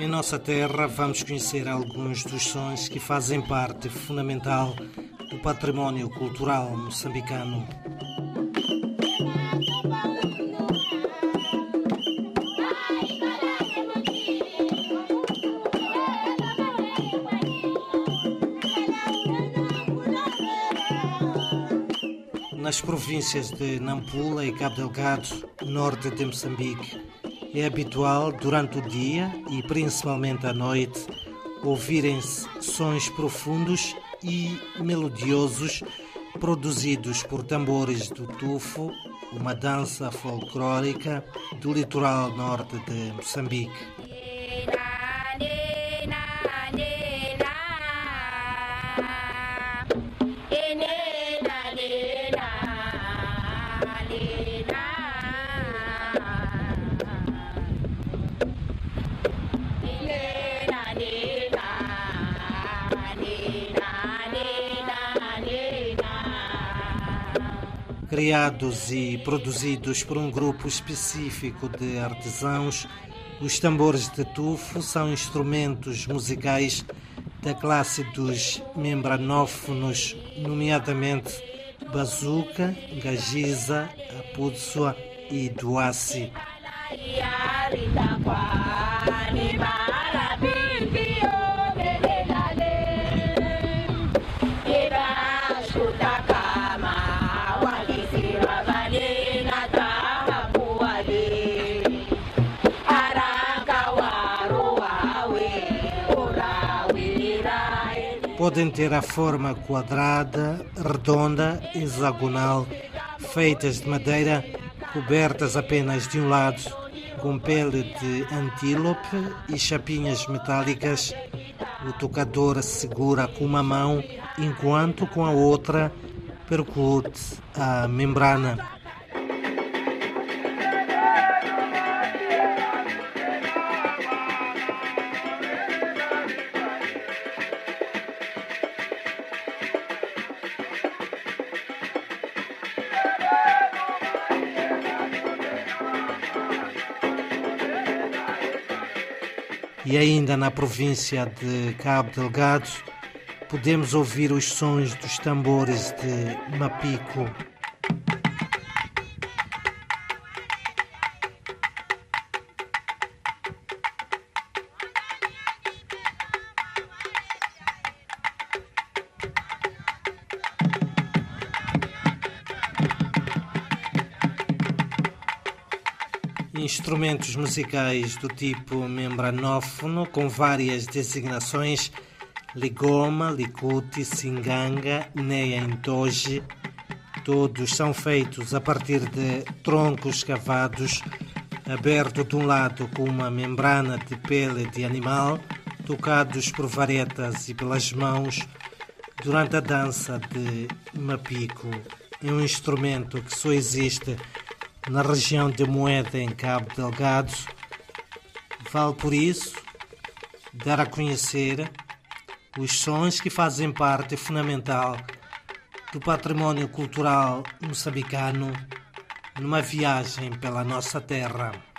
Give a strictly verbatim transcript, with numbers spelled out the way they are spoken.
Em nossa terra, vamos conhecer alguns dos sons que fazem parte fundamental do património cultural moçambicano. Nas províncias de Nampula e Cabo Delgado, norte de Moçambique, é habitual, durante o dia e principalmente à noite, ouvirem-se sons profundos e melodiosos produzidos por tambores do tufo, uma dança folclórica do litoral norte de Moçambique. Criados e produzidos por um grupo específico de artesãos, os tambores de tufo são instrumentos musicais da classe dos membranófonos, nomeadamente bazuca, gajiza, aputsua e duassi. Podem ter a forma quadrada, redonda, hexagonal, feitas de madeira, cobertas apenas de um lado, com pele de antílope e chapinhas metálicas. O tocador segura com uma mão, enquanto com a outra percute a membrana. E ainda na província de Cabo Delgado, podemos ouvir os sons dos tambores de Mapico. Instrumentos musicais do tipo membranófono, com várias designações: ligoma, licuti, singanga, neia entoje. Todos são feitos a partir de troncos cavados, aberto de um lado com uma membrana de pele de animal, tocados por varetas e pelas mãos durante a dança de Mapico. É um instrumento que só existe na região de Moeda, em Cabo Delgado. Vale por isso dar a conhecer os sons que fazem parte fundamental do património cultural moçambicano numa viagem pela nossa terra.